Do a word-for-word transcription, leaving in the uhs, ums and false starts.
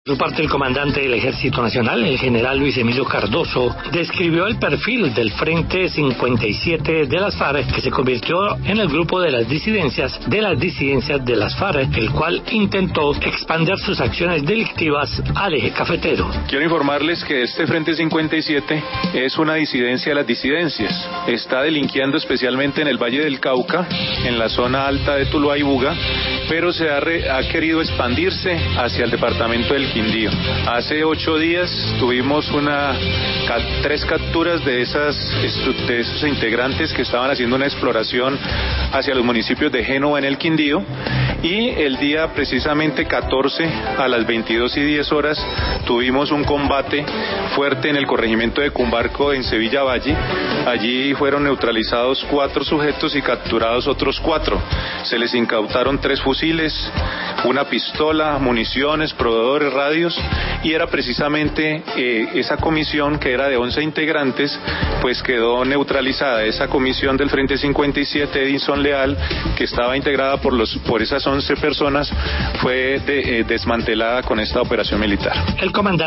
Por su parte, el comandante del Ejército Nacional, el general Luis Emilio Cardoso, describió el perfil del Frente cincuenta y siete de las FARC, que se convirtió en el grupo de las disidencias de las disidencias de las FARC, el cual intentó expandir sus acciones delictivas al eje cafetero. Quiero informarles que este Frente cincuenta y siete es una disidencia de las disidencias. Está delinquiendo especialmente en el Valle del Cauca, en la zona alta de Tuluá y Buga, pero se ha, re, ha querido expandirse hacia el departamento del Quindío. Hace ocho días tuvimos una, tres capturas de, esas, de esos integrantes que estaban haciendo una exploración hacia los municipios de Génova en el Quindío, y el día precisamente catorce a las veintidós y diez horas tuvimos un combate fuerte en el corregimiento de Cumbarco en Sevilla Valle. Allí fueron neutralizados cuatro sujetos y capturados otros cuatro. Se les incautaron tres fusiles, una pistola, municiones, proveedores, radios, y era precisamente eh, esa comisión, que era de once integrantes, pues quedó neutralizada. Esa comisión del Frente cincuenta y siete, Edinson Leal, que estaba integrada por, los, por esas once personas, fue de, eh, desmantelada con esta operación militar. El comandante